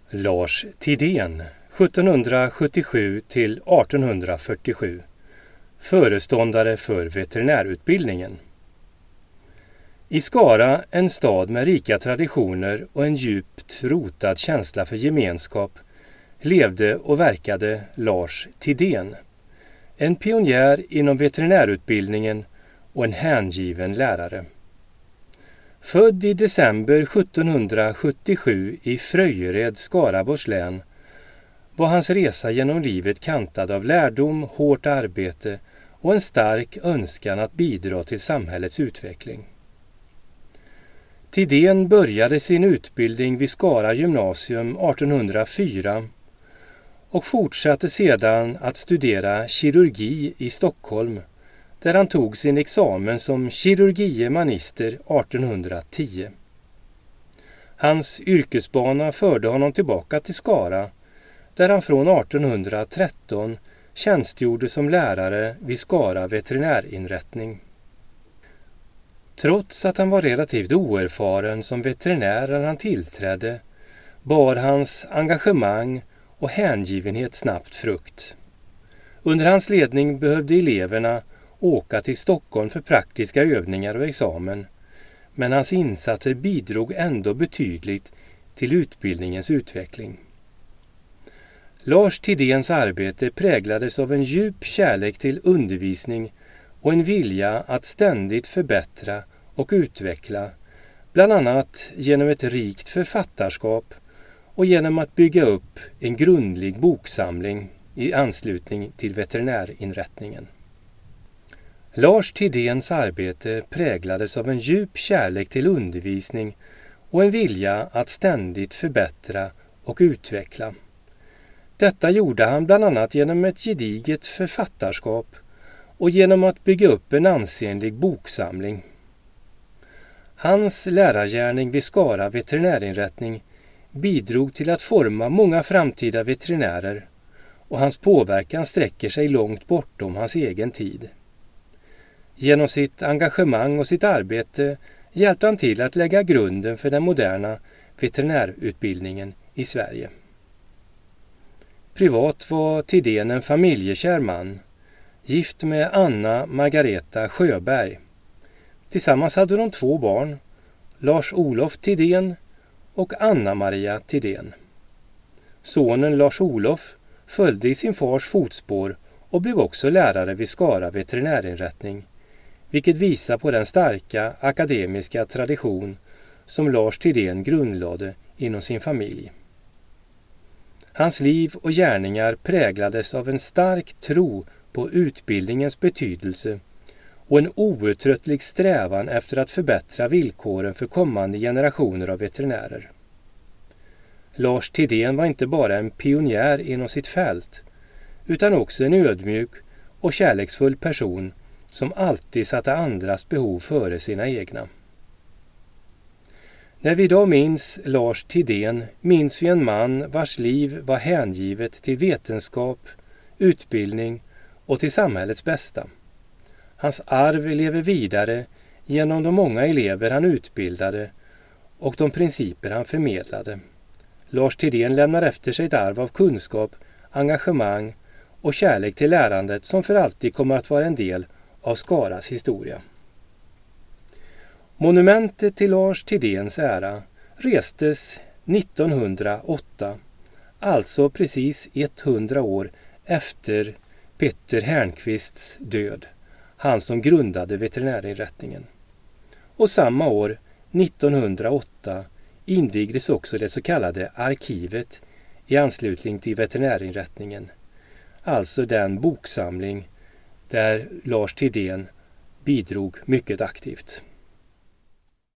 Lars Thidén, 1777 till 1847, föreståndare för veterinärutbildningen. I Skara, en stad med rika traditioner och en djupt rotad känsla för gemenskap, levde och verkade Lars Thidén, en pionjär inom veterinärutbildningen och en hängiven lärare. Född i december 1777 i Fröjered, Skaraborgs län, var hans resa genom livet kantad av lärdom, hårt arbete och en stark önskan att bidra till samhällets utveckling. Thidén började sin utbildning vid Skara gymnasium 1804 och fortsatte sedan att studera kirurgi i Stockholm, där han tog sin examen som kirurgie magister 1810. Hans yrkesbana förde honom tillbaka till Skara, där han från 1813 tjänstgjorde som lärare vid Skara veterinärinrättning. Trots att han var relativt oerfaren som veterinär när han tillträdde, bar hans engagemang och hängivenhet snabbt frukt. Under hans ledning behövde eleverna åka till Stockholm för praktiska övningar och examen, men hans insatser bidrog ändå betydligt till utbildningens utveckling. Lars Thidéns arbete präglades av en djup kärlek till undervisning och en vilja att ständigt förbättra och utveckla, bland annat genom ett rikt författarskap och genom att bygga upp en grundlig boksamling i anslutning till veterinärinrättningen. Lars Thidéns arbete präglades av en djup kärlek till undervisning och en vilja att ständigt förbättra och utveckla. Detta gjorde han bland annat genom ett gediget författarskap och genom att bygga upp en ansenlig boksamling. Hans lärargärning vid Skara veterinärinrättning bidrog till att forma många framtida veterinärer, och hans påverkan sträcker sig långt bortom hans egen tid. Genom sitt engagemang och sitt arbete hjälpte han till att lägga grunden för den moderna veterinärutbildningen i Sverige. Privat var Thidén en familjekär man, gift med Anna Margareta Sjöberg. Tillsammans hade de 2 barn, Lars-Olof Thidén och Anna-Maria Thidén. Sonen Lars-Olof följde i sin fars fotspår och blev också lärare vid Skara veterinärinrättning, vilket visar på den starka akademiska tradition som Lars Thidén grundlade inom sin familj. Hans liv och gärningar präglades av en stark tro på utbildningens betydelse och en outtröttlig strävan efter att förbättra villkoren för kommande generationer av veterinärer. Lars Thidén var inte bara en pionjär inom sitt fält, utan också en ödmjuk och kärleksfull person som alltid satte andras behov före sina egna. När vi idag minns Lars Thidén minns vi en man vars liv var hängivet till vetenskap, utbildning och till samhällets bästa. Hans arv lever vidare genom de många elever han utbildade och de principer han förmedlade. Lars Thidén lämnar efter sig ett arv av kunskap, engagemang och kärlek till lärandet som för alltid kommer att vara en del av Skaras historia. Monumentet till Lars Thidéns ära restes 1908, alltså precis 100 år efter Petter Härnqvists död, han som grundade veterinärinrättningen. Och samma år, 1908, invigdes också det så kallade arkivet i anslutning till veterinärinrättningen, alltså den boksamling där Lars Thidén bidrog mycket aktivt.